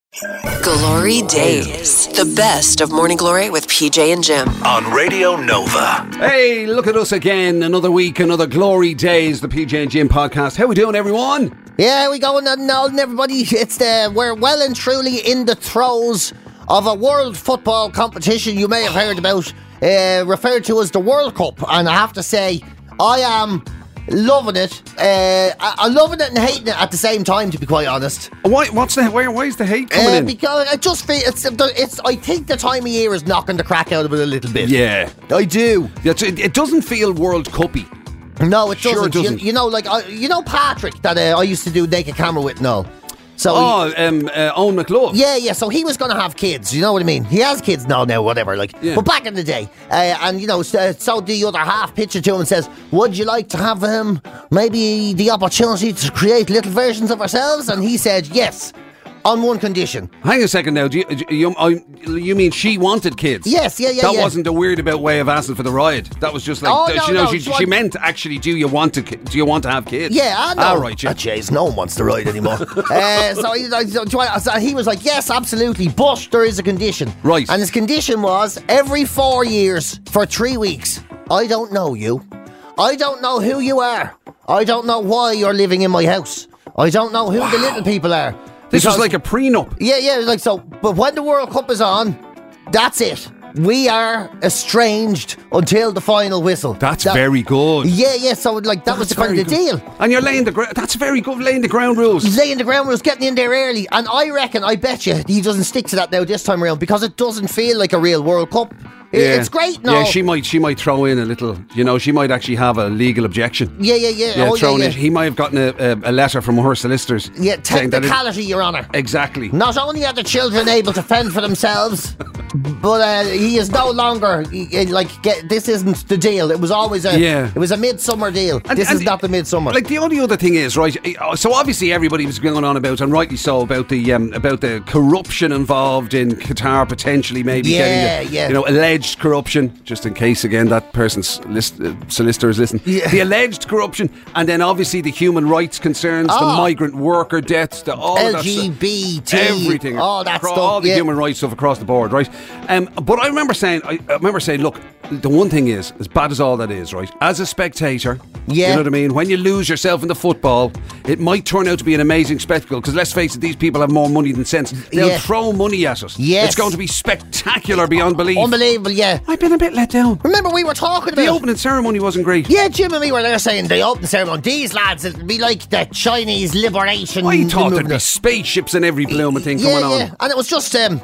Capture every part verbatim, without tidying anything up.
Glory Days. The best of Morning Glory with P J and Jim. On Radio Nova. Hey, look at us again. Another week, another Glory Days, the P J and Jim podcast. How we doing, everyone? Yeah, we going on now, everybody. It's the, we're well and truly in the throes of a world football competition you may have heard about, uh, referred to as the World Cup. And I have to say, I am loving it. Uh, I, I'm loving it and hating it at the same time, to be quite honest. Why? What's the? Why, why is the hate coming Uh, in? because I just feel it's, it's. I think the time of year is knocking the crack out of it a little bit. Yeah, I do. It, it doesn't feel World Cup-y. No, it doesn't. Sure it doesn't. You, you know, like I, you know, Patrick that uh, I used to do naked camera with. No. So oh, he, um, uh, Owen McLove. Yeah, yeah. So he was going to have kids. You know what I mean? He has kids now, now, whatever. Like, yeah. But back in the day, uh, and you know, so, so the other half picture to him and says, "Would you like to have um, maybe the opportunity to create little versions of ourselves?" And he said, "Yes, on one condition." Hang a second now. Do you, do you, I, you mean she wanted kids? Yes, yeah, yeah. That yeah. wasn't a weird about way of asking for the ride. That was just like, Oh, uh, no, you know, no, she, so she I- meant actually, do you want to? Do you want to have kids? Yeah, I know. All right, yeah. Ah, jeez, no one wants to ride anymore. uh, so, he, so he was like, yes, absolutely, but there is a condition. Right. And his condition was, every four years, for three weeks, I don't know you. I don't know who you are. I don't know why you're living in my house. I don't know who Wow. the little people are. This was Because- like a prenup. Yeah, yeah, like so. But when the World Cup is on, that's it. We are estranged until the final whistle. That's That- very good. Yeah, yeah, so like that was the That's kind of the very deal. good. And you're laying the ground. That's very good. Laying the ground rules. Laying the ground rules, getting in there early. And I reckon, I bet you, he doesn't stick to that now this time around because it doesn't feel like a real World Cup. It- Yeah. It's great now. Yeah, she might. She might throw in a little. You know, she might actually have a legal objection. Yeah, yeah, yeah. Yeah, oh, thrown yeah, in. yeah. He might have gotten a, a, a letter from her solicitors. Yeah, saying that it- technicality, Your Honour. Exactly. Not only are the children able to fend for themselves, but uh, he is no longer he- he, like. Get, this isn't the deal. It was always a. Yeah. It was a midsummer deal. And- this and is not the midsummer. Like the only other thing is, right? So obviously everybody was going on about, and rightly so, about the um, about the corruption involved in Qatar potentially maybe Yeah, getting, yeah. you know, alleged corruption. Just in case again that person's list, uh, solicitors listen. Yeah. The alleged corruption, and then obviously the human rights concerns, the Oh. migrant worker deaths, the all L that G stuff. B T, Everything, all that across- stuff, all the yeah. human rights stuff across the board, right? Um, but I remember saying, I, I remember saying, look, the one thing is, as bad as all that is, right? As a spectator, Yeah. you know what I mean. When you lose yourself in the football, it might turn out to be an amazing spectacle. Because let's face it, these people have more money than sense. They'll Yeah. throw money at us. Yes. It's going to be spectacular beyond belief. Unbelievable, yeah. I've been a bit let down. Remember we were talking about The opening ceremony wasn't great. Yeah, Jim and me were there saying the open ceremony. These lads, it'll be like the Chinese liberation. I thought there'd be movement. spaceships and every blooming thing yeah, coming yeah. on. And it was just um,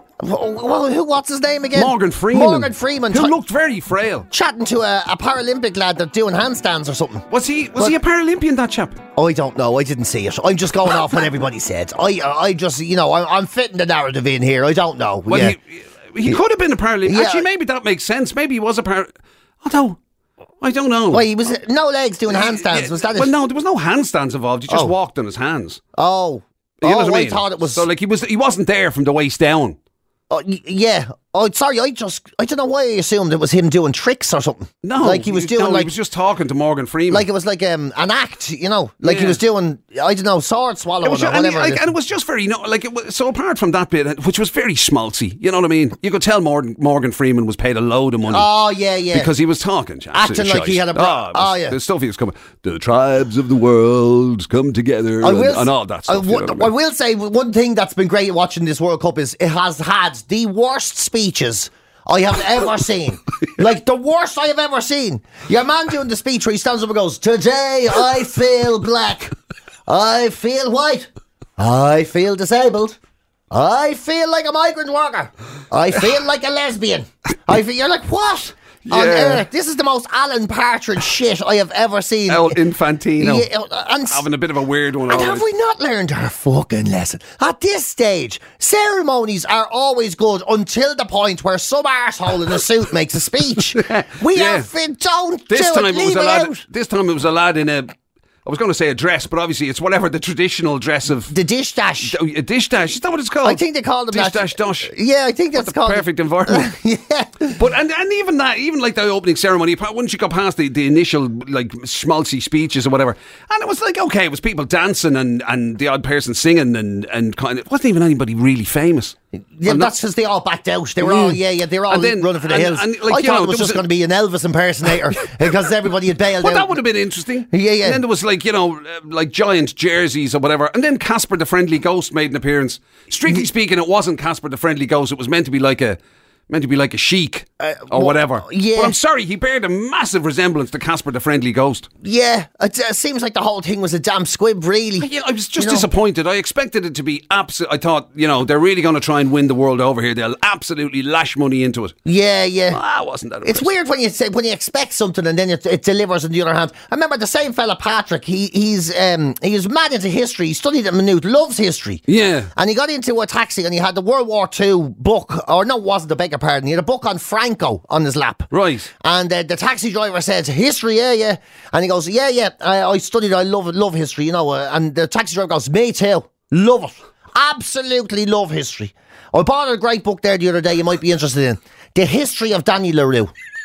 well, who? What's his name again? Morgan Freeman. Morgan Freeman. Who t- looked very frail. chatting to a, a Paralympic lad that's doing handstands or something. Was he Was But- he a Paralympian, that chap? I don't know. I didn't see it. I'm just going off what everybody said. I, I just, you know, I'm, I'm fitting the narrative in here. I don't know. Well, yeah. he, he could have been a Paralympian. Yeah. Actually, maybe that makes sense. Maybe he was a Par... Although, I don't know. Wait, he was no legs doing handstands. Was that it? Well, no, there was no handstands involved. He just Oh. walked on his hands. Oh. You know oh, what I mean? thought it was. So, like, he was he wasn't there from the waist down. Oh, y- yeah. Oh, sorry. I just. I don't know why I assumed it was him doing tricks or something. No, like he was doing no, like. he was just talking to Morgan Freeman. like it was like um, an act, you know, like he Yeah. was doing, I don't know, sword swallowing It was or ju- and, he- whatever. like, and it was just very, no, like, it was, so apart from that bit, which was very schmaltzy, you know what I mean? You could tell Morgan, Morgan Freeman was paid a load of money. oh yeah, yeah. Because he was talking, Acting like he had a bra- oh, it was- oh, yeah. the stuff he was coming. The tribes of the world come together, I and, will, and all that I stuff. you wo- know what I I mean? will say one thing that's been great watching this World Cup is it has had the worst speeches I have ever seen. Like the worst I have ever seen. Your man doing the speech where he stands up and goes, "Today I feel black. I feel white. I feel disabled. I feel like a migrant worker. I feel like a lesbian." I feel, you're like, what? On Yeah. earth? This is the most Alan Partridge shit I have ever seen. El Infantino. Yeah, and Having a bit of a weird one. and always. have we not learned our fucking lesson? At this stage, ceremonies are always good until the point where some arsehole in a suit makes a speech. We Yeah. are fit, don't This do time it, it was leave a it lad. out. This time it was a lad in a I was going to say a dress, but obviously it's whatever the traditional dress of The dish dash. a dish dash. Is that what it's called? I think they call them dish that. dash dosh. Yeah, I think that's the called perfect environment. yeah. But and, and even that, even like the opening ceremony, once you got past the, the initial like schmaltzy speeches or whatever, and it was like okay, it was people dancing and, and the odd person singing and, and kind of it wasn't even anybody really famous. Yeah, And that's because they all backed out. They were all, yeah, yeah, they were all And then- running for the and- hills. and, like, I you thought know, it was there was just a- going to be an Elvis impersonator because everybody had bailed But out. that would have been interesting. Yeah, yeah. And then there was like, you know, uh, like giant jerseys or whatever. And then Casper the Friendly Ghost made an appearance. Strictly speaking, it wasn't Casper the Friendly Ghost. It was meant to be like a meant to be like a sheik or well, whatever. yeah. But I'm sorry, he bared a massive resemblance to Casper the Friendly Ghost. Yeah, it, it seems like the whole thing was a damn squib, really. Yeah, I was just You know? disappointed. I expected it to be absolute. I thought, you know, they're really going to try and win the world over here. They'll absolutely lash money into it. Yeah, yeah. Ah, wasn't that? It's impressive. weird when you say when you expect something and then it, it delivers on the other hand. I remember the same fella Patrick. He he's um he was mad into history. He studied at Maynooth, loves history. Yeah. And he got into a taxi and he had the World War Two book, or no, it wasn't. I beg your pardon. He had a book on Franco on his lap. Right. And uh, the taxi driver says, "History, yeah, yeah." And he goes, "Yeah, yeah. I, I studied. I love it. Love history, you know." Uh, and the taxi driver goes, "Me too. Love it. Absolutely love history. I bought a great book there the other day. You might be interested in the history of Danny LaRue."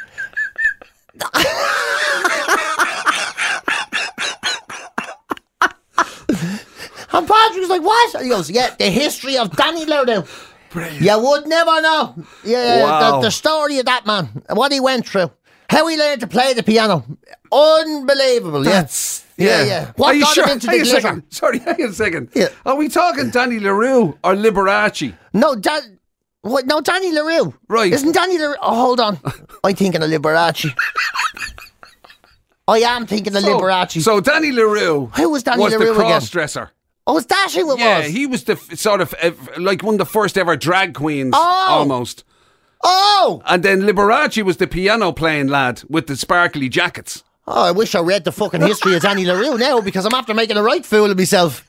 And Patrick was like, "What?" And he goes, "Yeah, the history of Danny LaRue. You would never know. Yeah, Wow. the, the story of that man, what he went through, how he learned to play the piano. Unbelievable, That's yeah. Yeah, yeah. What Are you got sure? him into hang the a glitter? second. Sorry, hang on a second. Yeah. Are we talking Danny LaRue or Liberace? No, Dan, what, no, Danny LaRue. Right. Isn't Danny LaRue? Oh, hold on. I'm thinking of Liberace. I am thinking of Liberace. So Danny LaRue Who was Danny was LaRue the again? cross-dresser. Oh, is that who it Yeah, was? he was the f- sort of uh, like one of the first ever drag queens, Oh. almost. Oh! And then Liberace was the piano playing lad with the sparkly jackets. Oh, I wish I read the fucking history of Danny LaRue now because I'm after making a right fool of myself.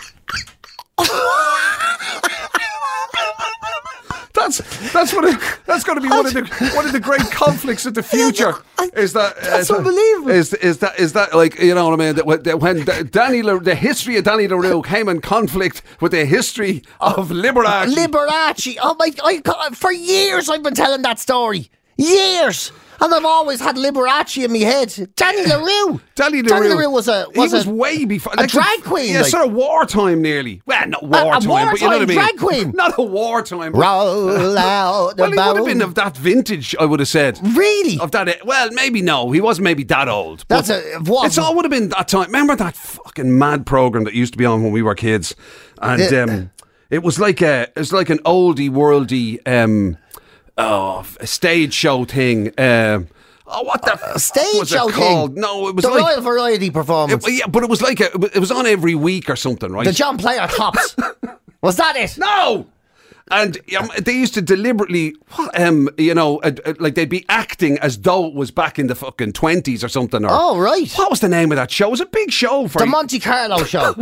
That's that's what it, that's going to be one of the one of the great conflicts of the future. Is that That's is that- unbelievable. Is is that is that like you know what I mean? That when, that when Danny La- the history of Danny LaRue came in conflict with the history of Liberace. Liberace. Oh my! I, for years I've been telling that story. Years, and I've always had Liberace in my head. Danny LaRue. Danny LaRue, Danny LaRue was a was he was a, way before a drag queen. Yeah, like. sort of wartime nearly. Well, not a wartime, but you know what I wartime mean. drag queen. Not a wartime. but- Roll out the well, he would have barrel. been of that vintage, I would have said. Really? Of that, well, maybe no. He wasn't maybe that old. That's but a- what? It's all would have been that time. Remember that fucking mad program that used to be on when we were kids, and Yeah. um, it was like a, it was like an oldie worldy, um, oh, a stage show thing. Um, oh, what the A stage was show it called? thing? No, it was the like. Royal Variety Performance. It, yeah, but it was like a, it was on every week or something, right? the John Player Tops. Was that it? No. And um, they used to deliberately, um, you know, uh, uh, like they'd be acting as though it was back in the fucking twenties or something. Or, Oh, right. What was the name of that show? It was a big show for The Monte Carlo Show.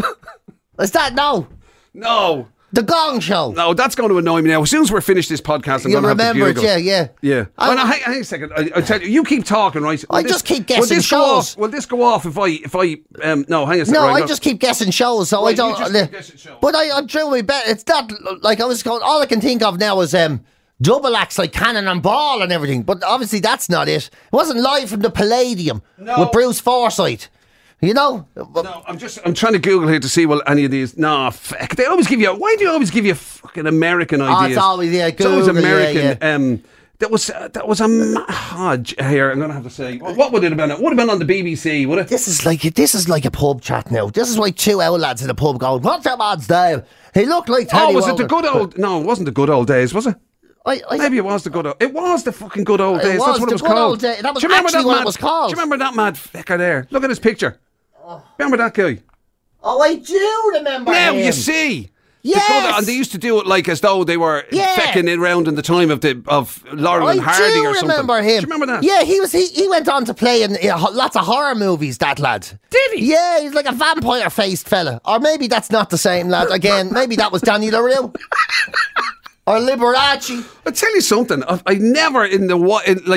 Is that no? No, The Gong Show. no, that's going to annoy me now. As soon as we're finished this podcast, I'm You going to have to remember it? Google. Yeah, yeah. Yeah. I- Oh, no, hang, hang a second. I, I tell you, you keep talking, right? I Will just keep will guessing this go shows. off? Will this go off if I, if I, um, no, hang a second. No, right, I no. just keep guessing shows, so Right, I you don't. just keep guessing shows. But I, I'm true. We bet it's not like I was going. All I can think of now is um, double acts like Cannon and Ball and everything. But obviously that's not it. It wasn't live from the Palladium No. with Bruce Forsyth. You know. No, I'm just I'm trying to Google here to see well any of these. No, fuck. They always give you. Why do you always give you fucking American ideas? Oh, it's always, yeah, It's always Google, yeah, American. yeah. Um, that was uh, that was a ma- oh, j- here. I'm gonna have to say. What, what would it have been? It would have been on the B B C, would it? This is like this is like a pub chat now. This is like two old lads in a pub going, "What's that man's name? He looked like Teddy Oh, was it the Wogan." good old? No, it wasn't the good old days, was it? I, I, Maybe it was the good old. It was the fucking good old It days. was That's what the it was good called. old day- that was Do you remember actually that what it mad, was called. Do you remember that mad fecker there? Look at his picture. Remember that guy? Oh, I do remember Now him. you see. The Yes. good- and they used to do it like as though they were Yeah. fecking it around in the time of the of Laurel I and Hardy do or something. remember him. Do you remember that? Yeah, he was. He, he went on to play in uh, ho- lots of horror movies. That lad. Did he? Yeah, he's like a vampire-faced fella. Or maybe that's not the same lad. Again, maybe that was Danny LaRue. Or Liberace. I'll tell you something. I, I never in the wa- in, like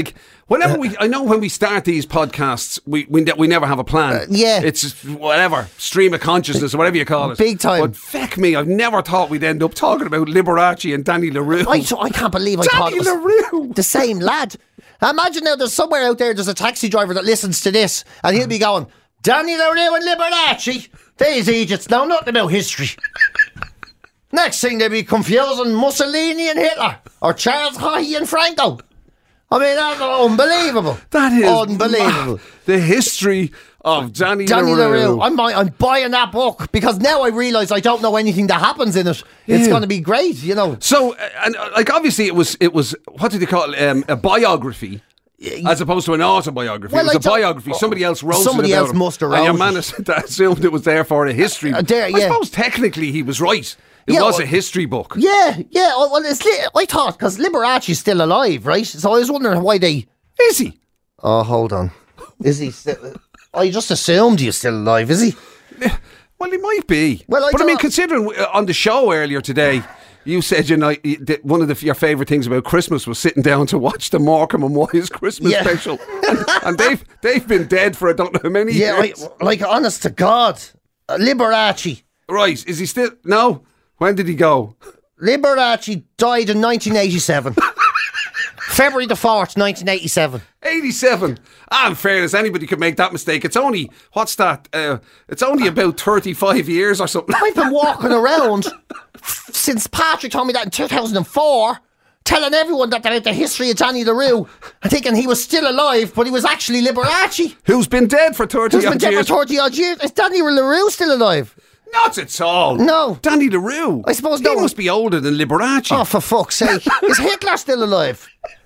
Whenever we, I know when we start these podcasts, we we, ne- we never have a plan. Uh, yeah. It's just whatever, stream of consciousness or whatever you call it. Big time. But feck me, I've never thought we'd end up talking about Liberace and Danny LaRue. I, I can't believe I thought Danny it was LaRue. the same lad. Imagine now there's somewhere out there, there's a taxi driver that listens to this and he'll be going, Danny LaRue and Liberace, these idiots know nothing about history. Next thing they'll be confusing Mussolini and Hitler or Charles Haughey and Franco. I mean, that's unbelievable. That is unbelievable. mad. The history of Danny, Danny LaRue. LaRue. I'm, buy- I'm buying that book because now I realise I don't know anything that happens in it. It's Yeah. going to be great, you know. So, uh, and uh, like obviously it was it was what did they call it? Um, a biography. As opposed to an autobiography. Well, it was I a don't- biography. Somebody else wrote Somebody it about else him. must have And your wrote man it. has assumed it was there for a history. Uh, there, I yeah. suppose technically he was right. It Yeah, was well- a history book. Yeah, yeah. oh, Well, it's li- I thought because Liberace's still alive, right? So I was wondering why they. Is he? Oh, hold on. Is he still? I just assumed he's still alive. Is he? Well, he might be. Well, I but I mean, don't- considering uh, on the show earlier today, you said you know y- that one of the, your favourite things about Christmas was sitting down to watch the Morecambe and Wise Christmas Yeah. special, and, and they've they've been dead for I don't know how many Yeah, years. I, like honest to God, uh, Liberace. Right? Is he still? No. When did he go? Liberace died in nineteen eighty-seven. February the fourth, nineteen eighty-seven. eighty-seven. Ah, in fairness, anybody could make that mistake. It's only, what's that? Uh, it's only about thirty-five years or something. I've been walking around since Patrick told me that in two thousand four, telling everyone that about the history of Danny LaRue, and thinking he was still alive, but he was actually Liberace. Who's been dead for thirty Who's been odd dead years. for thirty odd years? Is Danny LaRue still alive? Not at all. No. Danny LaRue. I suppose he no one- must be older than Liberace. Oh, for fuck's sake. Is Hitler still alive?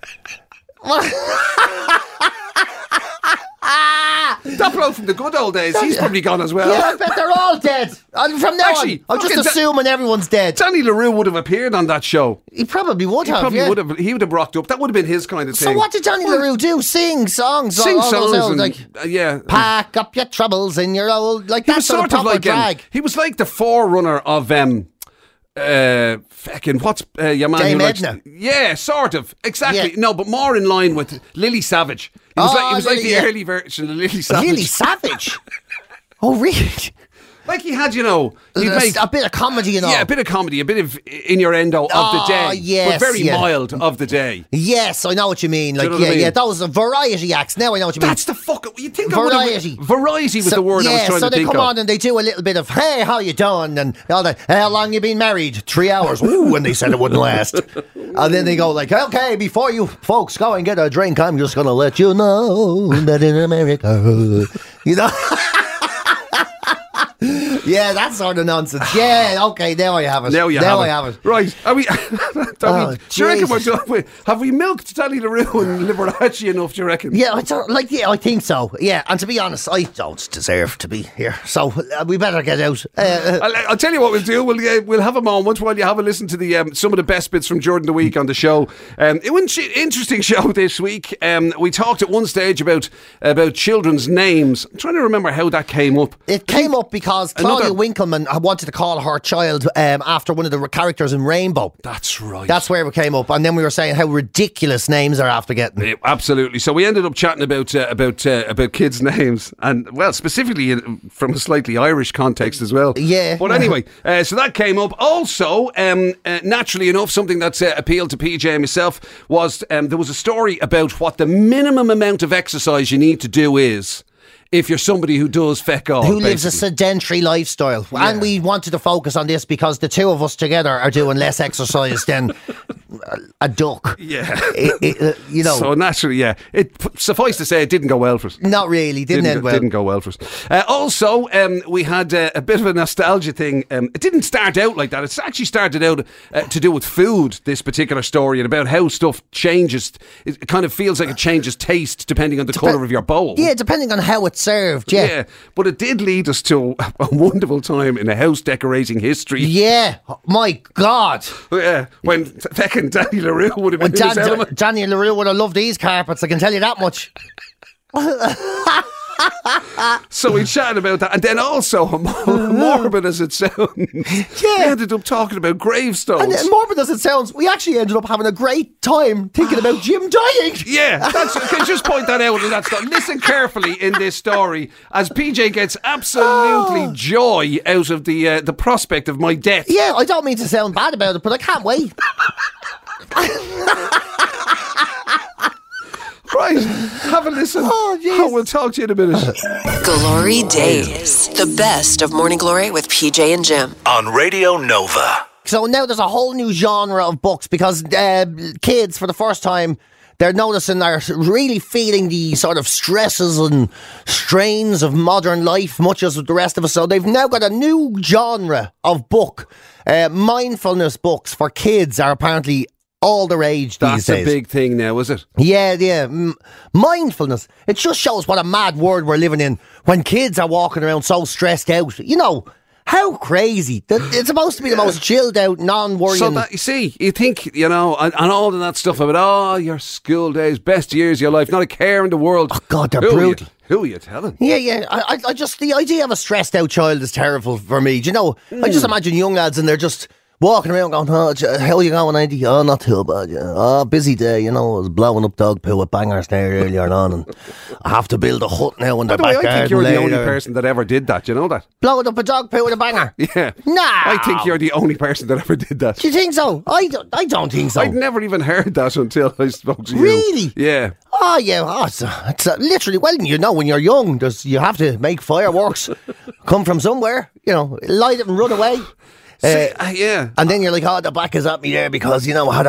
That bloke from the good old days, he's probably gone as well. Yeah, I bet they're all dead. And from now Actually, on, I'm just fucking Da- assuming everyone's dead. Danny LaRue would have appeared on that show. He probably would He have, probably yeah. would have. He would have rocked up. That would have been his kind of So thing. what did Danny LaRue do? Sing songs? Sing all, all songs those out, and like, uh, yeah. pack up your troubles in your old... Like, He that was sort sort of of proper like um, drag. he was like the forerunner of um uh fucking what's uh, your man Dame who likes, Edna. yeah, sort of exactly. Yeah. No, but more in line with Lily Savage. He was Oh, like he was like Lily, the yeah. early version of Lily Savage. Lily Savage? Oh, really? Like he had, you know, he'd A, make a bit of comedy and all. yeah, a bit of comedy, a bit of innuendo of Oh, the day, yes, but very yeah. mild of the day. Yes, I know what you mean. Like, know what I yeah, mean? yeah, those are variety acts. Now I know what you mean. That's the fuck. You think I would've- Variety. Variety was So- the word yeah, I was trying so to they think come of. on and they do a little bit of, hey, how you done? And all that, how long you been married? Three hours. Ooh, and they said it wouldn't last. And then they go like, okay, before you folks go and get a drink, I'm just going to let you know that in America, you know. Yeah, that sort of nonsense. Yeah, okay, now I have it. Now you now have, I it. have it. Right. Are we, are Oh, we, do you reckon we're Jesus. done with, have we milked Danny LaRue and Liberace enough, do you reckon? Yeah, I don't, like, yeah, I think so. Yeah, and to be honest, I don't deserve to be here. So uh, we better get out. Uh, I'll, I'll tell you what we'll do. We'll uh, we'll have a moment while you have a listen to the um, some of the best bits from Jordan the Week on the show. Um, it was an interesting show this week. Um, we talked at one stage about about children's names. I'm trying to remember how that came up. It came up because Claudia Another- Winkleman wanted to call her child um, after one of the characters in Rainbow. That's right. That's where it came up, and then we were saying how ridiculous names are after getting. Yeah, absolutely. So we ended up chatting about uh, about uh, about kids' names, and well, specifically in, from a slightly Irish context as well. Yeah. But anyway, uh, so that came up. Also, um, uh, naturally enough, something that's uh, appealed to P J and myself was um, there was a story about what the minimum amount of exercise you need to do is if you're somebody who does feck all. Who lives a basically. sedentary lifestyle. And we wanted to focus on this because the two of us together are doing less exercise than a, a duck. Yeah. It- it, uh, you know, So naturally, yeah. It suffice to say, it didn't go well for us. not really. Didn't, didn't, end well. didn't go well for us. Uh, also, um, we had uh, a bit of a nostalgia thing. Um, it didn't start out like that. It's actually started out uh, to do with food, this particular story, and about how stuff changes. It kind of feels like it changes taste depending on the colour of your bowl. Yeah, depending on how it's served. Yeah. Yeah, but it did lead us to a wonderful time in a house decorating history. Yeah. Oh, my God. Yeah, when feckin' Danny LaRue would have been in Dan, his element. Daniel LaRue would have loved these carpets, I can tell you that much. So we chatted about that, and then also, morbid as it sounds, Yeah. we ended up talking about gravestones. And uh, morbid as it sounds, we actually ended up having a great time thinking about Jim dying. Yeah, that's, can you just point that out in that story? Listen carefully in this story as P J gets absolutely Oh. joy out of the uh, the prospect of my death. Yeah, I don't mean to sound bad about it, but I can't wait. Right, have a listen. Oh, jeez. Oh, we'll talk to you in a minute. Glory Days. The best of Morning Glory with P J and Jim. On Radio Nova. So now there's a whole new genre of books because uh, kids, for the first time, they're noticing they're really feeling the sort of stresses and strains of modern life, much as the rest of us. So they've now got a new genre of book. Uh, mindfulness books for kids are apparently all the rage these That's a days. big thing now, is it? Yeah, yeah. M- mindfulness. It just shows what a mad world we're living in when kids are walking around so stressed out. You know, how crazy. That it's supposed to be the most chilled out, non-worrying. So that, you see, you think, you know, and, and all of that stuff about, oh, your school days, best years of your life, not a care in the world. Oh, God, they're who brutal. Are you, who are you telling? Yeah, yeah. I, I, I just, the idea of a stressed out child is terrible for me. Do you know, I just imagine young lads and they're just walking around going, oh, how are you going, Andy? Oh, not too bad. Yeah. Oh, busy day. You know, I was blowing up dog poo with bangers there earlier on, and I have to build a hut now in the By the way, back I think garden you're the only later. person that ever did that. You know that? Blowing up a dog poo with a banger. Yeah. No. I think you're the only person that ever did that. Do you think so? I don't, I don't think so. I'd never even heard that until I spoke to you. Really? Yeah. Oh, yeah. Oh, it's, uh, it's uh, literally, well, you know, when you're young, there's, you have to make fireworks come from somewhere. You know, light it and run away. See, Uh, uh, yeah. And then you're like, oh, the back is at me there because, you know, I had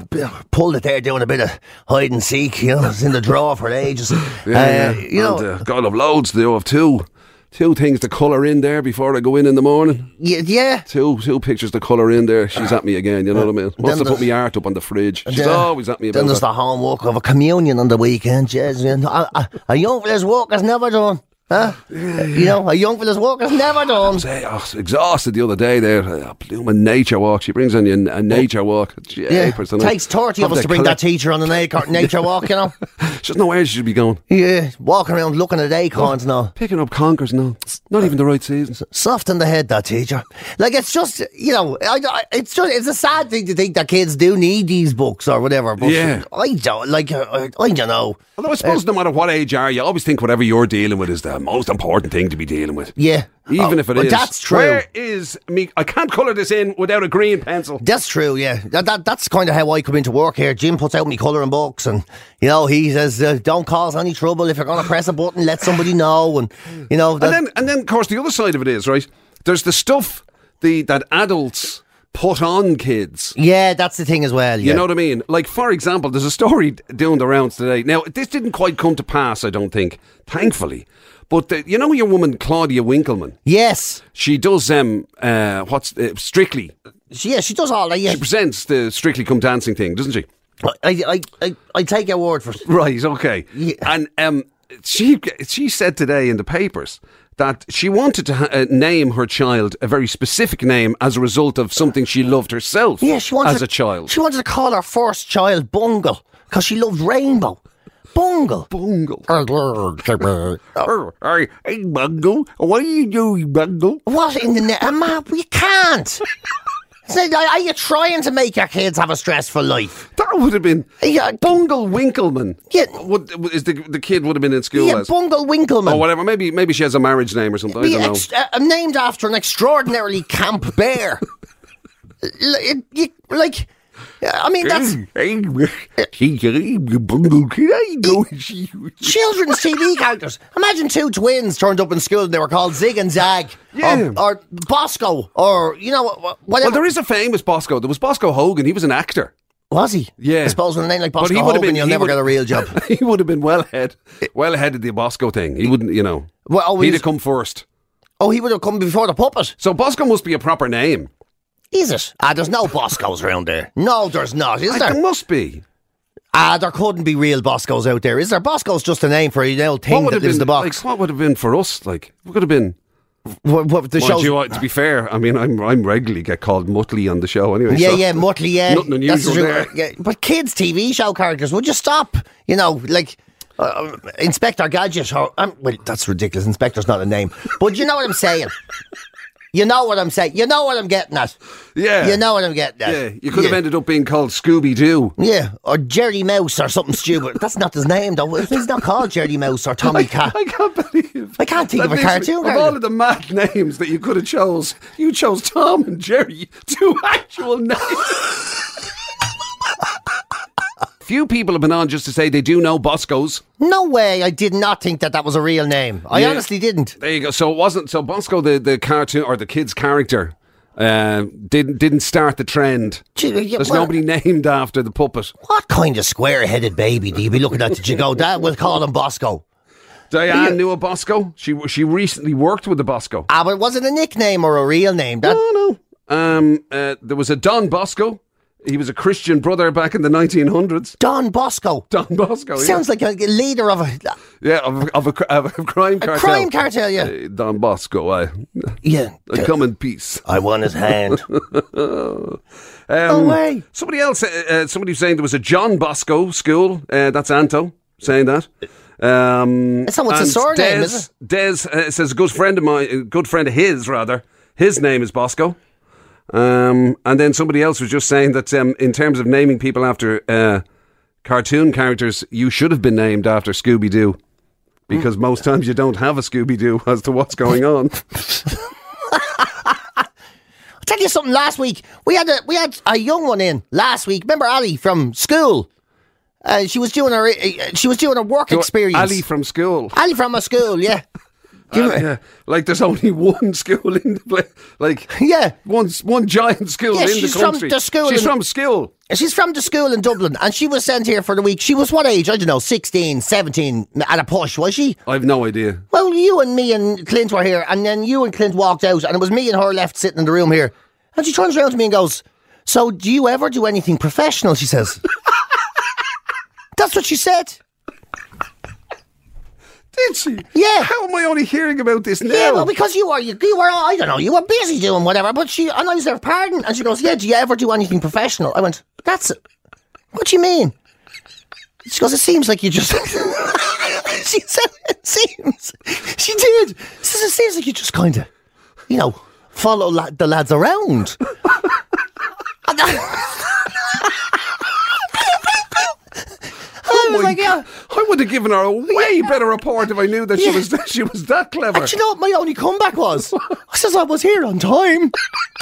a pulled it there doing a bit of hide and seek, you know, it's in the drawer for ages. Yeah, uh, yeah. You know, And, uh, God, I've loads to do. I've two, two things to colour in there before I go in in the morning. y- yeah. Two two pictures to colour in there. She's at me again, you know what I mean? Wants then to put the- me art up on the fridge. She's then- always at me about Then there's that. the homework of a communion on the weekend. Yes, you know, a, a, a young fella's work is never done. Huh? You know, a young fella's work is never done. Say, I was exhausted the other day there. A blooming nature walk. She brings on you a nature walk. Yeah, Jeepers, it and I takes thirty of have us to to bring that collect- teacher on a nature, nature walk, you know. She doesn't know where she should be going. Yeah, walking around looking at acorns and all. Picking up conkers now. Not even the right season. Soft in the head, that teacher. Like, it's just, you know, I, I, it's just, it's a sad thing to think that kids do need these books or whatever. But Yeah. I don't, like, I, I don't know. Although I suppose no matter what age you are, you always think whatever you're dealing with is the most important thing to be dealing with. Yeah. Even Oh, if it but is. that's true. Where is me? I can't colour this in without a green pencil. That's true, yeah. That, that That's kind of how I come into work here. Jim puts out me colouring books and, you know, he says, uh, don't cause any trouble. If you're going to press a button, let somebody know. And, you know, that, And then, and then, of course, the other side of it is, right, there's the stuff the that adults put on kids. yeah, that's the thing as well. Yeah. You know what I mean? Like, for example, there's a story doing the rounds today. Now, this didn't quite come to pass, I don't think, thankfully. But the, you know your woman, Claudia Winkleman? Yes. She does, um, uh, what's, uh, Strictly. She, yeah, she does all that, yeah. She presents the Strictly Come Dancing thing, doesn't she? I, I, I, I take your word for it. Right, okay. Yeah. And um, she she said today in the papers that she wanted to ha- uh, name her child a very specific name as a result of something she loved herself Yeah, she wanted as to- a child. She wanted to call her first child Bungle because she loved Rainbow. Bungle. Bungle. What Hey, hey, Bungle. What are you doing, Bungle? in the net? Mom, we can't. It's like, are you trying to make your kids have a stressful life? That would have been Yeah, Bungle Winkleman. Yeah. Would, is the the kid would have been in school yeah, as Bungle Winkleman. or whatever. Maybe maybe she has a marriage name or something. I Be don't know. ex- uh, named after an extraordinarily camp bear. L- it- you- like, I mean, that's Hey, hey, Bungle, can I go and see you? children's T V characters. Imagine two twins turned up in school and they were called Zig and Zag. Yeah. Or, or Bosco. Or, you know, wh- whatever. Well, there is a famous Bosco. There was Bosco Hogan. He was an actor. Was he? Yeah. I suppose with a name like But Bosco he would have Hogan, been- you'll he never would- get a real job. He would have been well ahead, well ahead of the Bosco thing. He wouldn't, you know. Well, oh, he'd he's- have come first. Oh, he would have come before the puppet. So Bosco must be a proper name. Is it? Ah, there's no Boscos around there. No, there's not, is Like, there? there must be. Ah, there couldn't be real Boscos out there. Is there? Bosco's just a name for an old What thing would that have lives been in the box. like? What would have been for us? Like, what could have been? What, what, the Mind show's- you, uh, to be fair, I mean, I'm I'm regularly get called Muttley on the show anyway. Yeah, so- yeah, Muttley, yeah. Nothing That's unusual true. there. Yeah, but kids' T V show characters, would you stop? You know, like, Uh, Inspector Gadget. Or, um, well, that's ridiculous. Inspector's not a name. But you know what I'm saying. You know what I'm saying. You know what I'm getting at. Yeah. You know what I'm getting at. Yeah, you could have ended up being called Scooby-Doo. Yeah, or Jerry Mouse or something stupid. That's not his name, though. He's not called Jerry Mouse or Tommy Cat. I can't believe. I can't think that of a cartoon. Of all of the mad names that you could have chose, you chose Tom and Jerry, two actual names. Few people have been on just to say they do know Bosco's. No way, I did not think that that was a real name. I Yeah. honestly didn't. There you go. So it wasn't. So Bosco, the, the cartoon or the kid's character, uh, didn't didn't start the trend. Gee, yeah, There's well, nobody named after the puppet. What kind of square-headed baby do you be looking at? Did you go, Dad, we'll call him Bosco? Diane Yeah. knew a Bosco. She she recently worked with the Bosco. Ah, but was it a nickname or a real name? That, No, no. Um, uh, there was a Don Bosco. He was a Christian brother back in the nineteen hundreds. Don Bosco. Don Bosco. Sounds like a leader of a, yeah, yeah of, of, a, of a crime a cartel. crime cartel, yeah. Uh, Don Bosco. I, Yeah. I come in peace. I want his hand. Um, No way. Somebody else, uh, uh, somebody was saying there was a John Bosco school. Uh, that's Anto saying that. Um, It's not what's and a surname, Des, is it? Des uh, says a good friend of mine, a good friend of his rather. His name is Bosco. Um, and then somebody else was just saying that um, in terms of naming people after uh, cartoon characters, you should have been named after Scooby-Doo. Because Hmm. most times you don't have a Scooby-Doo as to what's going on. I'll tell you something. Last week we had a we had a young one in last week. Remember Ali from school? Uh, she was doing her uh, she was doing her work experience. Ali from school. Ali from a school, yeah. Do you Uh, remember- yeah, like there's only one school in the place. Like Yeah. one one giant school Yeah, in she's the from country. the school She's in- from school. She's from the school in Dublin, and she was sent here for the week. She was what age? I don't know, sixteen, seventeen at a push, was she? I've no idea. Well, you and me and Clint were here, and then you and Clint walked out, and it was me and her left sitting in the room here. And she turns around to me and goes, "So, do you ever do anything professional?" She says. That's what she said. Did she? Yeah. How am I only hearing about this now? Yeah, well, because you were, you, you were, I don't know, you were busy doing whatever, but she, and I was there, pardon, and she goes, "Yeah, do you ever do anything professional?" I went, "That's it. What do you mean?" She goes, "It seems like you just," she said, "It seems," she did, she says, "It seems like you just kind of, you know, follow la- the lads around." And I- I was my like, yeah. I would have given her a way better report if I knew that she Yeah. was she was that clever. And do you know what my only comeback was? I says I was here on time.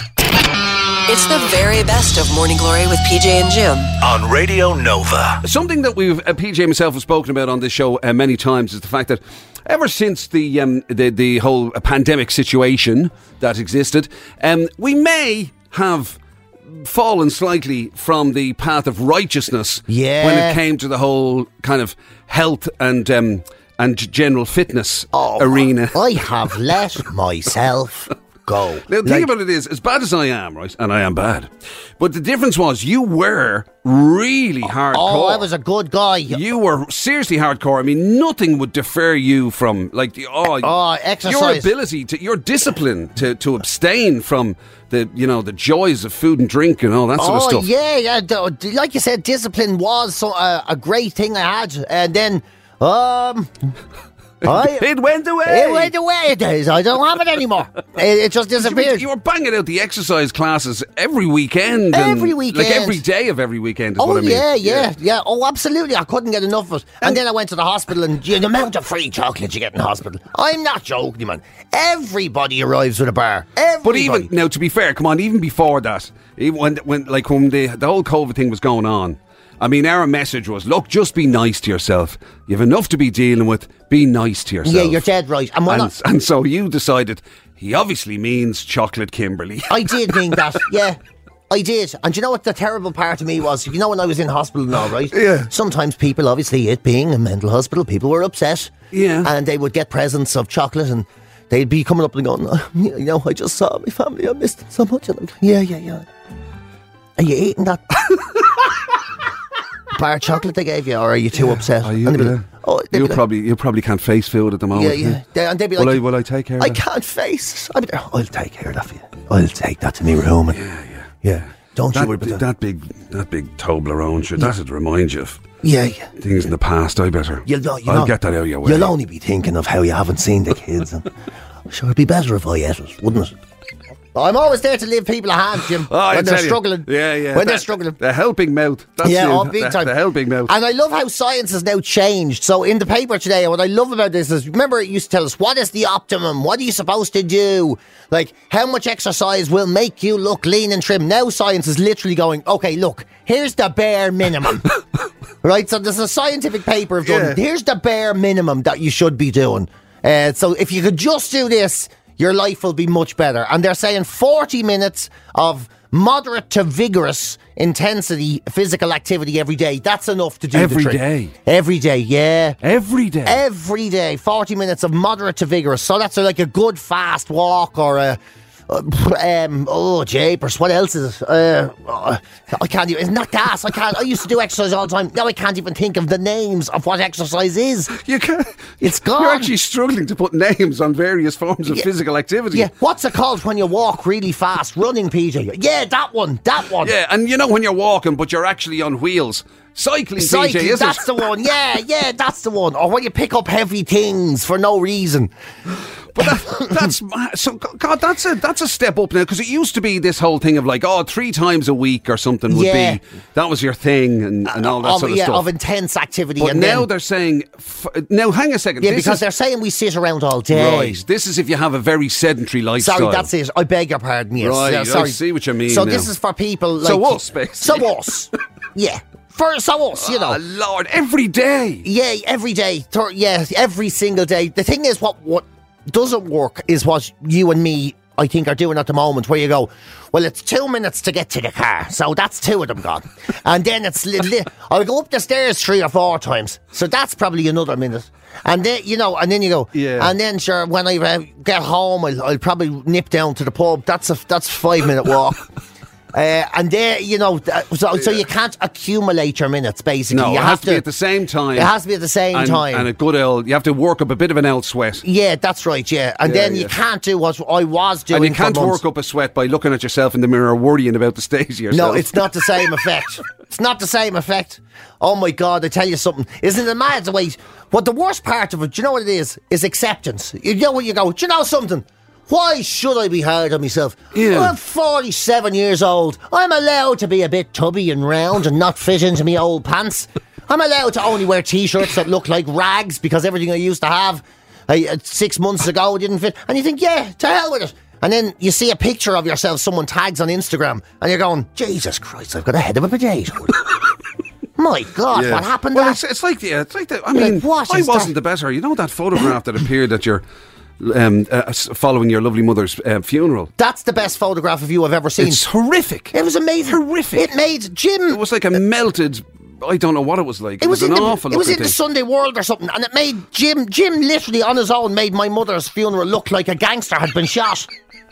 It's the very best of Morning Glory with P J and Jim. On Radio Nova. Something that we've uh, P J himself has spoken about on this show uh, many times is the fact that ever since the um, the the whole uh, pandemic situation that existed, um, we may have fallen slightly from the path of righteousness Yeah. when it came to the whole kind of health and um, and general fitness Oh, arena. I have let myself go. Now, the thing about it is, as bad as I am, right, and I am bad, but the difference was you were really hardcore. Oh, I was a good guy. You were seriously hardcore. I mean, nothing would defer you from like the oh, Oh, exercise. your ability to your discipline to, to abstain from the you know the joys of food and drink and all that sort of Oh, stuff. yeah, yeah. d- d- Like you said, discipline was so, uh, a great thing I had. And then, um... I, It went away. it went away. It is. I don't have it anymore. It, it just You were, disappeared. you were banging out the exercise classes every weekend. and- Every weekend. Like every day of every weekend is Oh, what I mean. yeah, yeah, yeah. Oh, absolutely. I couldn't get enough of it. And then I went to the hospital, and the amount of free chocolate you get in the hospital. I'm not joking, man. Everybody arrives with a bar. Everybody. But even now, to be fair, come on, even before that, even when, when like when the the whole COVID thing was going on, I mean, our message was, look, just be nice to yourself. You have enough to be dealing with. Be nice to yourself. Yeah, you're dead right. And, when And, and so you decided he obviously means chocolate Kimberly. I, I did mean that, yeah. I did. And you know what the terrible part of me was? You know when I was in hospital now, right? Yeah. Sometimes people, obviously, it being a mental hospital, people were upset. Yeah. And they would get presents of chocolate and they'd be coming up and going, oh, you know, I just saw my family, I missed them so much. And I'm like, yeah, yeah, yeah. Are you eating that bar of chocolate they gave you, or are you too upset? Are you, and they'd be yeah. like, oh, they'd you be like, probably you probably can't face food at the moment. yeah, yeah. They- And they'd be Will like, I will I take care of I that? can't face it. I'd be there, I'll take care of that for you. I'll take that to me room. And, Yeah, yeah. yeah. Don't That, you worry about that. that big that big Toblerone, sure, that'd remind you of Yeah, yeah. Things in the past, I better. You'll, know- you I'll know, get that out of your way. You'll only be thinking of how you haven't seen the kids. And, sure, it'd be better if I ate it, wouldn't it? I'm always there to leave people a hand, Jim, Oh, I when they're tell you. struggling. Yeah, yeah. When they're The- struggling. The helping mouth. That's Yeah, it. oh, big the, time. The helping mouth. And I love how science has now changed. So in the paper today, what I love about this is, remember it used to tell us, what is the optimum? What are you supposed to do? Like, how much exercise will make you look lean and trim? Now science is literally going, okay, look, here's the bare minimum. Right? So there's a scientific paper of done, Yeah. here's the bare minimum that you should be doing. Uh, so if you could just do this, your life will be much better. And they're saying forty minutes of moderate to vigorous intensity physical activity every day. That's enough to do Every the trick. day? Every day, yeah. Every day. Every day, forty minutes of moderate to vigorous. So that's like a good fast walk or a. Uh, um, oh, japers, what else is it? Uh, uh, I can't even, it's not gas, I can't, I used to do exercise all the time. Now I can't even think of the names of what exercise is. You can't. It's gone. You're actually struggling to put names on various forms of Yeah. physical activity. Yeah, what's it called when you walk really fast? Running, P J. Yeah, that one, that one. Yeah, and you know when you're walking, but you're actually on wheels. Cycling, Cycling, P J, is that's it? the one. Yeah, yeah, that's the one. Or when you pick up heavy things for no reason. But that, that's ma- so. God, that's a that's a step up now, because it used to be this whole thing of like, oh, three times a week or something would Yeah. be that was your thing and, and all that of, sort of yeah, stuff. of intense activity. But and now then, they're saying, f- now hang a second. yeah, this because is, they're saying we sit around all day. right. This is if you have a very sedentary lifestyle. Sorry, that's it. I beg your pardon. Yes. Right, Yeah, I sorry. see what you mean So now. this is for people like So us, basically. So us. Yeah. For so us, you know. Oh, Lord, every day. Yeah, every day. Thir- yeah, every single day. The thing is, what what doesn't work is what you and me, I think, are doing at the moment, where you go, well, it's two minutes to get to the car, so that's two of them gone. And then it's, li- li- I'll go up the stairs three or four times, so that's probably another minute. And then, you know, and then you go, Yeah. and then, sure, when I uh, get home, I'll, I'll probably nip down to the pub. That's a, that's a five minute walk. Uh, and there, you know, th- so, so you can't accumulate your minutes, basically. No, you it have has to be at the same time. It has to be at the same and, time. And a good old, you have to work up a bit of an old sweat. Yeah, that's right, yeah. And Yeah, then you yeah. can't do what I was doing And you can't for months. work up a sweat by looking at yourself in the mirror worrying about the state of yourself. No, it's not the same effect. It's not the same effect. Oh my God, I tell you something. Isn't it mad the way... What the worst part of it, do you know what it is? Is acceptance. You know when you go, do you know something? Why should I be hard on myself? Yeah. I'm forty-seven years old. I'm allowed to be a bit tubby and round and not fit into me old pants. I'm allowed to only wear T-shirts that look like rags because everything I used to have I, uh, six months ago didn't fit. And you think, yeah, to hell with it. And then you see a picture of yourself someone tags on Instagram and you're going, Jesus Christ, I've got a head of a potato. My God, Yeah. what happened Well, there? it's, it's like, yeah, it's like the, I You're mean, like, what I is wasn't that? the better. You know that photograph that appeared at your, um, uh, s- following your lovely mother's uh, funeral? That's the best photograph of you I've ever seen. It's horrific. It was amazing. Horrific. It made Jim... It was like a melted, I don't know what it was like. It, It was, was, in an the, awful it was in looking the thing. Sunday World or something, and it made Jim, Jim literally on his own made my mother's funeral look like a gangster had been shot.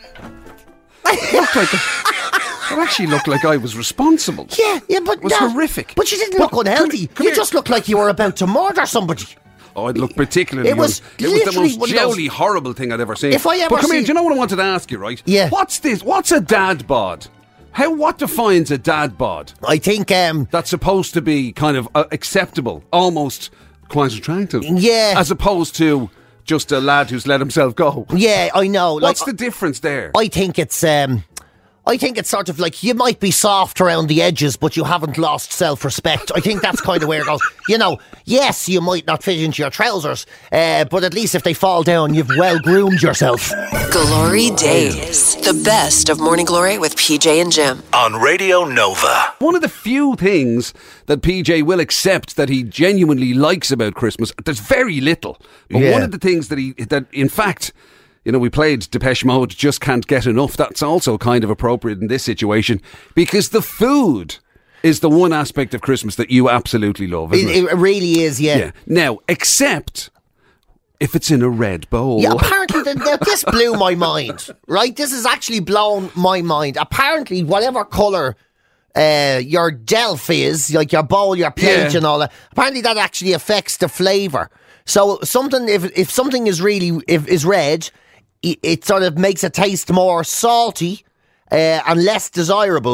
Looked like a- it actually looked like I was responsible. Yeah, yeah, but It was no, horrific. But you didn't But look unhealthy. come- come you here. just looked like you were about to murder somebody. Oh, it looked particularly It was young. It was the literally most one of those- jowly, horrible thing I'd ever seen. If I ever but come here, see- do you know what I wanted to ask you, right? Yeah. What's this? What's a dad bod? How, what defines a dad bod? I think, um, That's supposed to be kind of uh, acceptable, almost quite attractive. Yeah. As opposed to just a lad who's let himself go. yeah, I know. Like, What's the difference there? I think it's, um, I think it's sort of like you might be soft around the edges, but you haven't lost self-respect. I think that's kind of where it goes. You know, yes, you might not fit into your trousers, uh, but at least if they fall down, you've well groomed yourself. Glory Days. The best of Morning Glory with P J and Jim. on Radio Nova. One of the few things that P J will accept that he genuinely likes about Christmas, there's very little. But Yeah. one of the things that he, that in fact, you know, we played Depeche Mode, Just Can't Get Enough. That's also kind of appropriate in this situation because the food is the one aspect of Christmas that you absolutely love, isn't it? It, it really is, yeah. Yeah. Now, except if it's in a red bowl. Yeah, apparently, the, the, this blew my mind, right? This has actually blown my mind. Apparently, whatever colour uh, your delf is, like your bowl, your plate Yeah. and all that, apparently that actually affects the flavour. So something, if if something is really, if is red, it, it sort of makes it taste more salty uh, and less desirable.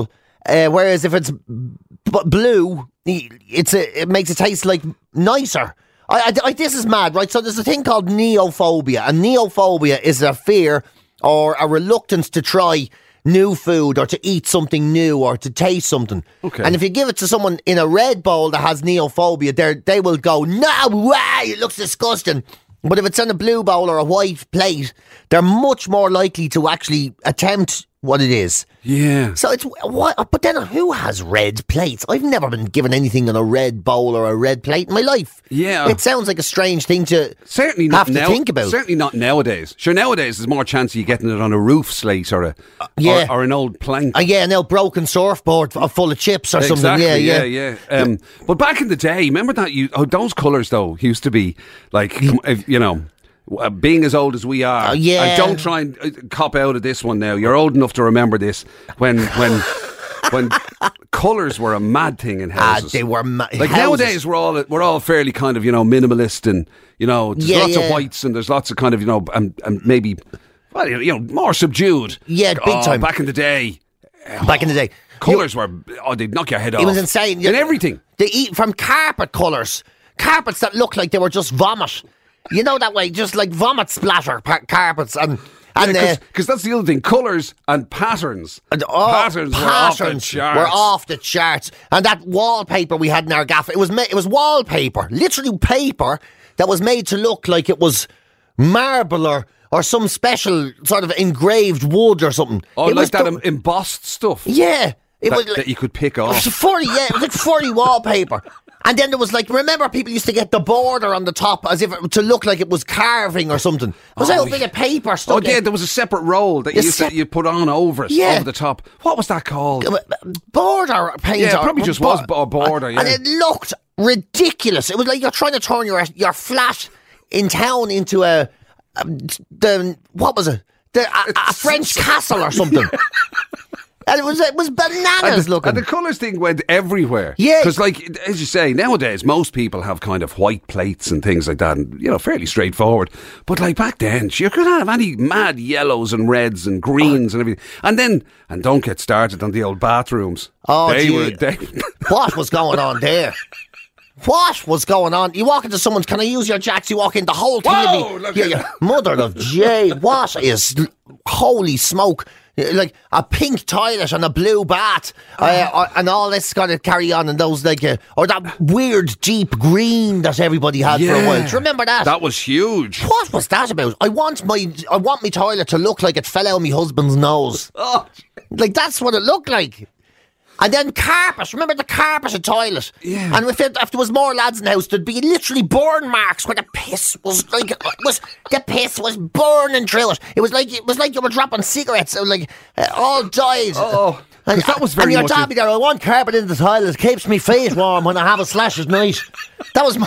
Uh, whereas if it's b- blue, it's a, it makes it taste like nicer. I, I, I, this is mad, right? So there's a thing called neophobia, and neophobia is a fear or a reluctance to try new food or to eat something new or to taste something. Okay. And if you give it to someone in a red bowl that has neophobia, they they will go, no way, it looks disgusting. But if it's in a blue bowl or a white plate, they're much more likely to actually attempt what it is. Yeah. So it's what? But then who has red plates? I've never been given anything in a red bowl or a red plate in my life. Yeah. It sounds like a strange thing to certainly have not to now, think about. Certainly not nowadays. Sure, nowadays there's more chance of you getting it on a roof slate or a uh, yeah. or, or an old plank. Uh, yeah, an old broken surfboard full of chips or exactly, something. Yeah, yeah, yeah. yeah. Um, but back in the day, remember that you oh, those colours though used to be like if, you know. Uh, being as old as we are, uh, yeah. and don't try and uh, cop out of this one now. You're old enough to remember this when when when colours were a mad thing in houses. Ah, they were ma- like houses. Nowadays we're all we're all fairly kind of you know minimalist and you know there's Yeah, lots yeah. of whites and there's lots of kind of you know and, and maybe well you know more subdued. Yeah, big Oh, time. Back in the day, Back in the day, colours were oh they'd knock your head off. it was insane. And everything. They eat from carpet colours, carpets that look like they were just vomit. You know that way, just like vomit splatter par- carpets and and Because uh, that's the other thing, colours and patterns. And, oh, patterns, were off the charts. were off the charts. And that wallpaper we had in our gaff, it was ma- it was wallpaper, literally paper that was made to look like it was marble or, or some special sort of engraved wood or something. Oh, it like was that done- em- embossed stuff yeah, it that, was like, that you could pick it off. was forty. Yeah, it was like forty wallpaper. And then there was like, remember people used to get the border on the top as if it, to look like it was carving or something. It was Oh, like a bit of paper Oh stuck yeah, in. there was a separate roll that you The used to, sep- you put on over it, Yeah. over the top. What was that called? Border paint. Yeah, it or- probably just was bo- border, And yeah. it looked ridiculous. It was like you're trying to turn your your flat in town into a, a the what was it? The, a, a French castle or something. And it was it was bananas And the, looking. and the colours thing went everywhere. Yeah. Because, like, as you say, nowadays, most people have kind of white plates and things like that, and, you know, fairly straightforward. But, like, back then, you couldn't have any mad yellows and reds and greens and everything. And then, and don't get started on the old bathrooms. Oh, they gee. were, they, What was going on there? What was going on? You walk into someone's, can I use your jacks? You walk in, the whole thing. Whoa, would be, look yeah, at yeah. that. Mother of J, what is, holy smoke. Like a pink toilet and a blue bath, uh, uh, and all this got to carry on, and those like, uh, or that weird deep green that everybody had for a while. Do you remember that? That was huge. What was that about? I want my, I want my toilet to look like it fell out of my husband's nose. Oh, Like that's what it looked like. And then carpet. Remember the carpeted toilet? Yeah. And if, it, if there was more lads in the house, there'd be literally burn marks where the piss was like it was the piss was burning through it. It was like it was like you were dropping cigarettes. It was like uh, all died. Oh, and 'cause that was very and your much dad a- be there. I want carpet in the toilet. It keeps me feet warm when I have a slash at night. That was my.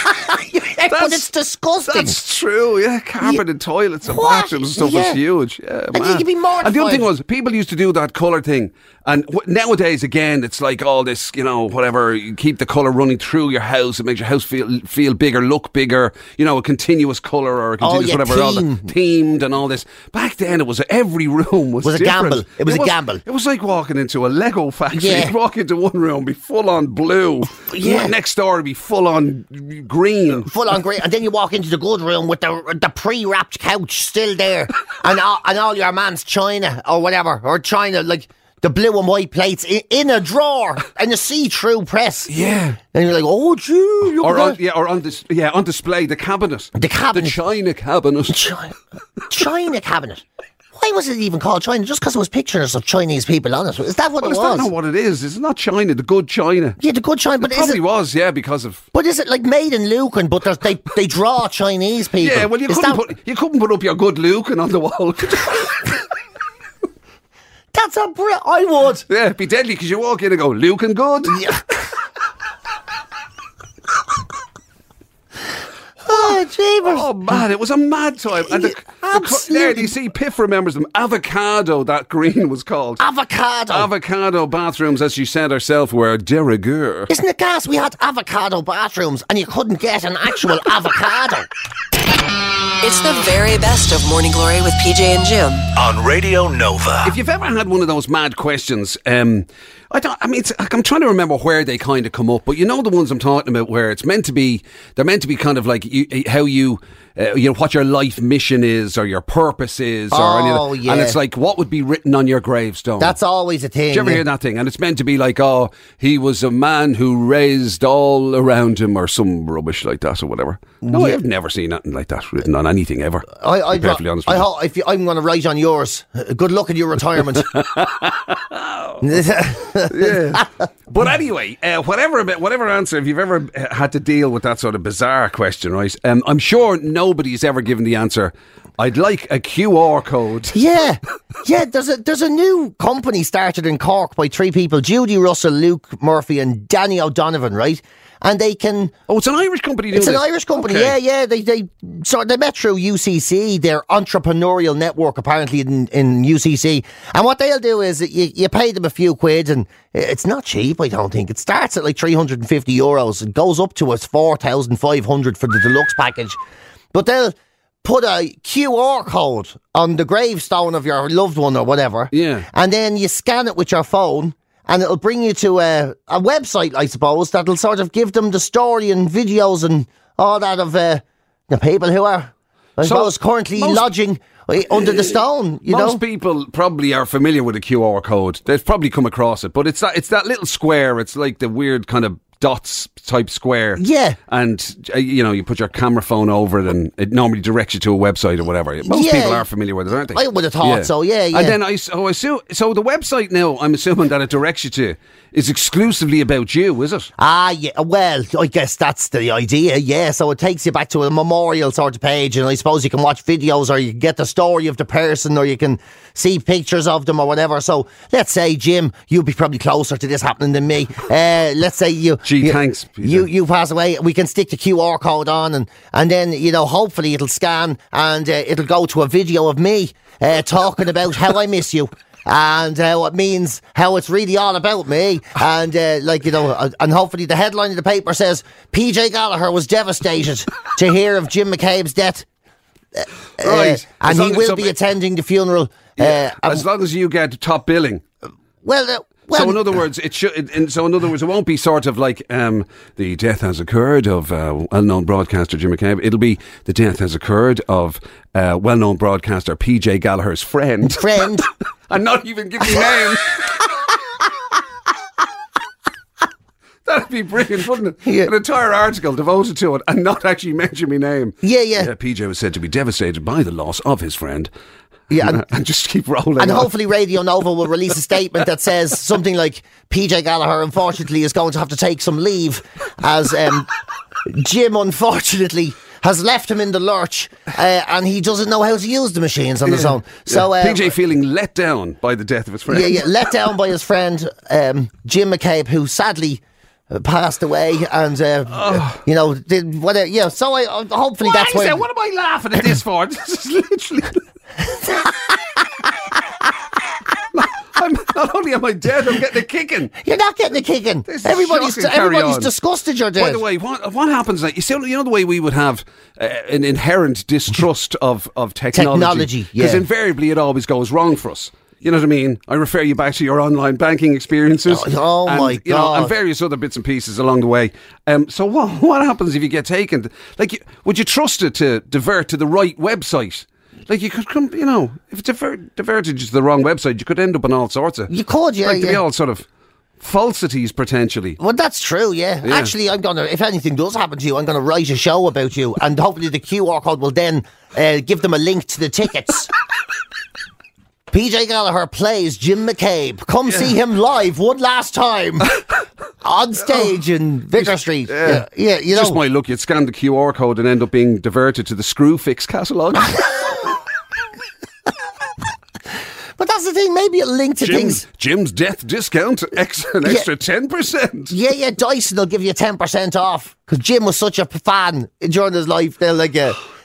but That's- it's disgusting. That's true, yeah. Carpeted toilets and What? bathrooms and stuff Yeah. was huge. Yeah, And you man. could be mortified. And the other thing was, people used to do that colour thing. And w- nowadays, again, it's like all this, you know, whatever, you keep the colour running through your house. It makes your house feel feel bigger, look bigger, you know, a continuous colour or a continuous yeah, whatever. All the, theme. themed and all this. Back then, it was every room was Was a different. gamble. It was a gamble. It was like walking into a Lego factory. Yeah. You'd walk into one room, be full on blue. Yeah. Next door, be full on green. Full on great, and then you walk into the good room with the the pre-wrapped couch still there, and all, and all your man's china or whatever, or china like the blue and white plates in, in a drawer and a see-through press. Yeah. And you're like, oh, gee, look Or at on, that. yeah, or on dis- yeah, on display, the cabinet. The cabinet. The china cabinet. China, china cabinet. Why was it even called China? Just because it was pictures of Chinese people on it. Is that what Well, it is that was? not what it is? It's not China, the good China. Yeah, the good China, but It is probably it? was, yeah, because of... But is it like made in Lucan? But there's- they they draw Chinese people. Yeah, well, you Is couldn't, that- put, you couldn't put up your good Lucan on the wall. That's a br- I would. Yeah, it'd be deadly because you walk in and go, Lucan good? Yeah. Oh, jeepers. Oh, man, it was a mad time. And the, the, co- Absolutely. there, you see, Piff remembers them. Avocado, that green was called. Avocado. Avocado bathrooms, as she said herself, were de rigueur. Isn't it gas? We had avocado bathrooms and you couldn't get an actual avocado. It's the very best of Morning Glory with P J and Jim. On Radio Nova. If you've ever had one of those mad questions, um, I don't. I mean, it's, I'm trying to remember where they kind of come up, but you know the ones I'm talking about, where it's meant to be. They're meant to be kind of like you, how you, uh, you know, what your life mission is or your purpose is, or Oh, any of that. yeah. And it's like what would be written on your gravestone. That's always a thing. Did you ever yeah. hear that thing? And it's meant to be like, oh, he was a man who raised all around him, or some rubbish like that, or whatever. No, Yeah. I've never seen anything like that written on anything ever. I, to I, be perfectly honest I, with you. ho- if you, I'm going to write on yours. Uh, Good luck in your retirement. Yeah. But anyway, uh, whatever whatever answer, if you've ever uh, had to deal with that sort of bizarre question, right? Um, I'm sure nobody's ever given the answer. I'd like a Q R code. Yeah, yeah. There's a there's a new company started in Cork by three people: Judy Russell, Luke Murphy, and Danny O'Donovan. Right, and they can. Oh, it's an Irish company. Doing It's an this? Irish company. Okay. Yeah, yeah. They they so they met through U C C, their entrepreneurial network, apparently in, in U C C. And what they'll do is that you you pay them a few quid, and it's not cheap. I don't think it starts at like three hundred and fifty euros. It goes up to us four thousand five hundred for the deluxe package, but they'll put a Q R code on the gravestone of your loved one or whatever. Yeah. And then you scan it with your phone and it'll bring you to a, a website, I suppose, that'll sort of give them the story and videos and all that of uh, the people who are, I So, suppose, currently most- lodging uh, under the stone, you Most know? people probably are familiar with a Q R code. They've probably come across it, but it's that it's that little square. It's like the weird kind of dots type square. Yeah. And uh, you know, you put your camera phone over it, and it normally directs you to a website or whatever. Most Yeah. people are familiar with it, aren't they? I would have thought so, yeah, yeah. And then I, so I assume, so the website now, I'm assuming that it directs you to is exclusively about you, is it? Ah, yeah. Well, I guess that's the idea. Yeah. So it takes you back to a memorial sort of page, and I suppose you can watch videos, or you can get the story of the person, or you can see pictures of them, or whatever. So let's say, Jim, you'd be probably closer to this happening than me. Uh, let's say you, Gee, you, thanks, Peter. You you pass away. We can stick the Q R code on, and and then you know, hopefully it'll scan, and uh, it'll go to a video of me uh, talking about how I miss you. And uh, what means how it's really all about me, and uh, like you know, uh, and hopefully the headline of the paper says P J Gallagher was devastated to hear of Jim McCabe's death, uh, Right. uh, and As he long as will some- be attending the funeral. Yeah, Uh, as long as you get top billing. well, uh, well, So in other words, it should. And so in other words, it won't be sort of like um, the death has occurred of uh, well-known broadcaster Jim McCabe. It'll be the death has occurred of uh, well-known broadcaster P J Gallagher's friend, friend. and not even give me name. That'd be brilliant, wouldn't it? Yeah. An entire article devoted to it and not actually mention me name. Yeah, yeah. P J was said to be devastated by the loss of his friend. Yeah, and- and just keep rolling. And on. hopefully Radio Nova will release a statement that says something like, P J Gallagher unfortunately is going to have to take some leave, as um, Jim unfortunately has left him in the lurch, uh, and he doesn't know how to use the machines on his own. So Yeah. uh, P J feeling let down by the death of his friend. yeah, yeah, let down by his friend um, Jim McCabe, who sadly uh, passed away, and uh, you know, did whatever. Yeah, so I uh, hopefully Why that's is why. that? What am I laughing at this for? This is literally. I'm, not only am I dead, I'm getting a kicking. You're not getting a kicking. This is Everybody's shocking. Carry everybody's on. disgusted you're dead. By the way, what what happens? Like you see, you know the way we would have uh, an inherent distrust of of technology. Technology, because yeah. invariably it always goes wrong for us. You know what I mean? I refer you back to your online banking experiences. Oh, oh and, my you know, God. and various other bits and pieces along the way. Um, so what what happens if you get taken? Like, you- would you trust it to divert to the right website? Like you could come, you know, if it divert, diverted you to the wrong website, you could end up on all sorts of. You could, yeah, like to be yeah. all sort of falsities potentially. Well, that's true, yeah. Yeah. Actually, I'm gonna. If anything does happen to you, I'm gonna write a show about you, and hopefully the Q R code will then uh, give them a link to the tickets. P J Gallagher plays Jim McCabe. Come see him live one last time on stage in Vicar Street. Yeah, yeah, you know. Just my luck, you'd scan the Q R code and end up being diverted to the Screwfix catalogue. But that's the thing. Maybe it'll link to Jim, things. Jim's death discount, ex, an Yeah. extra ten percent. Yeah, yeah. Dyson will give you ten percent off because Jim was such a fan during his life. They'll like, uh,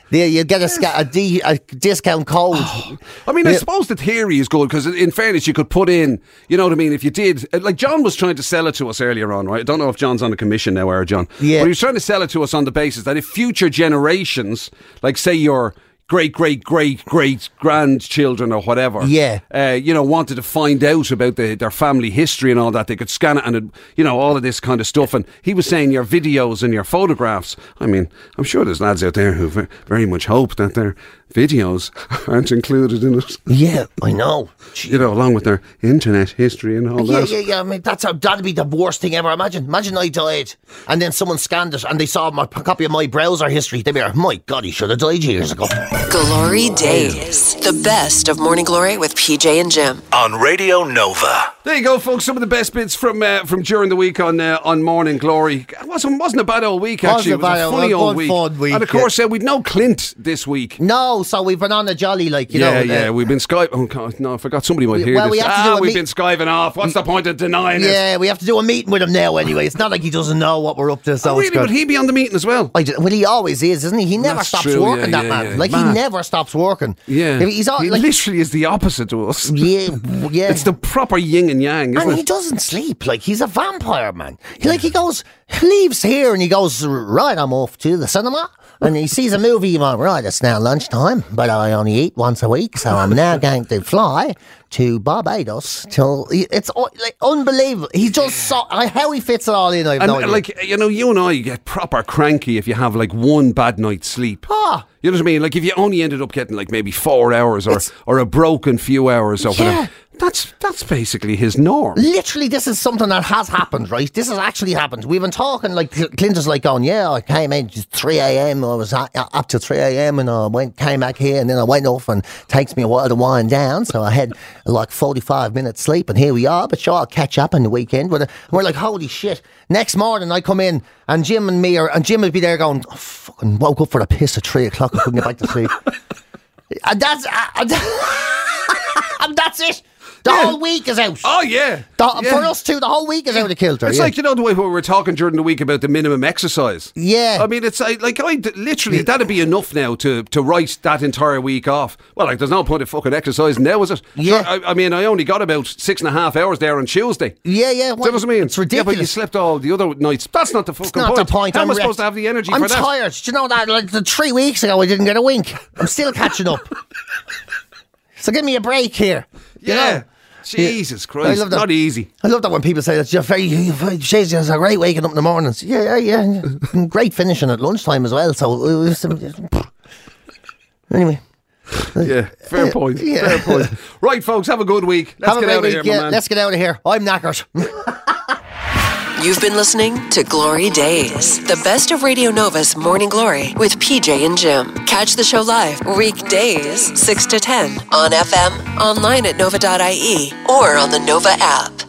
There, you get a, sca- a, D, a discount code. Oh, I mean, I Yeah. suppose the theory is good because, in fairness, you could put in, you know what I mean, if you did, like John was trying to sell it to us earlier on, right? I don't know if John's on a commission now, or John. Yeah. But he was trying to sell it to us on the basis that if future generations, like say your great, great, great, great grandchildren or whatever, Yeah. uh, you know, wanted to find out about the, their family history and all that, they could scan it and, it, you know, all of this kind of stuff. And he was saying your videos and your photographs. I mean, I'm sure there's lads out there who ve- very much hope that their videos aren't included in it. Yeah, I know. You know, along with their internet history and all Yeah, that. yeah, yeah. I mean, that's a, that'd be the worst thing ever. Imagine, imagine I died, and then someone scanned it, and they saw my a copy of my browser history. They'd be like, "My God, he should have died years ago." Glory Days. The best of Morning Glory with P J and Jim. On Radio Nova. There you go, folks. Some of the best bits from uh, from during the week on uh, on Morning Glory. It wasn't, wasn't a bad old week, actually. Wasn't a bad it was a old- funny a old good week. fun week, And of course, uh, we'd no Clint this week. No, so we've been on a jolly, like you yeah, know. yeah, uh, we've been Skype. Oh, God, no, I forgot somebody might hear well, this. we have to ah, do a we've meet- been skiving off. What's the point of denying it? yeah, we have to do a meeting with him now. Anyway, it's not like he doesn't know what we're up to. So Oh, it's really? good. Would he be on the meeting as well? I don't- well, he always is, isn't he? He never That's stops true, working. yeah, that yeah, man, yeah. like Mad. he never stops working. Yeah. he's all he like, literally is the opposite to us. yeah, yeah. It's the proper yin and yang, isn't And he it? doesn't sleep. Like, he's a vampire, man. He, like, he goes, he leaves here and he goes, right, I'm off to the cinema. And he sees a movie, he's like, right, it's now lunchtime, but I only eat once a week, so I'm now going to fly to Barbados till, it's uh, like unbelievable. He just saw, I, how he fits it all in, I have And no idea. like, you know, you and I get proper cranky if you have like one bad night's sleep. Ah. You know what I mean? Like if you only ended up getting like maybe four hours or, or a broken few hours or Yeah. whatever. That's that's basically his norm. Literally, this is something that has happened, right? This has actually happened. We've been talking, like, Clinton's like going, yeah, I came in at three a.m. I was at, up to three a.m. and I went, came back here and then I went off and it takes me a while to wind down. So I had like forty-five minutes sleep and here we are. But sure, I'll catch up on the weekend. But we're like, holy shit. Next morning I come in and Jim and me are, and Jim would be there going, oh, fucking woke up for the piss at three o'clock. I couldn't get back to sleep. And that's, and and that's it. The Yeah. whole week is out. Oh yeah. The- Yeah. For us too, the whole week is out of kilter. It's yeah. like, you know, the way we were talking during the week about the minimum exercise. Yeah. I mean, it's like, like I literally, that'd be enough now to, to write that entire week off. Well, like, there's no point of fucking exercising now, is it? Yeah. Sure, I, I mean, I only got about six and a half hours there on Tuesday. Yeah, yeah. Do you know what I mean? It's Yeah, ridiculous. but you slept all the other nights. That's not the fucking It's not point. the point. How I'm am I supposed wrecked. to have the energy I'm for that? tired. Do you know that? Like the three weeks ago, I didn't get a wink. I'm still catching up. So give me a break here. You Yeah. know? Jesus I Christ. love that. Not easy. I love that when people say that. You're very, you're very, jeez, it's a great waking up in the mornings. Yeah, yeah, yeah. yeah. Great finishing at lunchtime as well. So it was, anyway. Yeah, fair Yeah, point. yeah. Fair point. Right, folks, have a good week. Let's Have a get great out of week. here, yeah, my man. let's get out of here. I'm knackered. You've been listening to Glory Days, the best of Radio Nova's Morning Glory with P J and Jim. Catch the show live weekdays six to ten on F M, online at nova dot I E, or on the Nova app.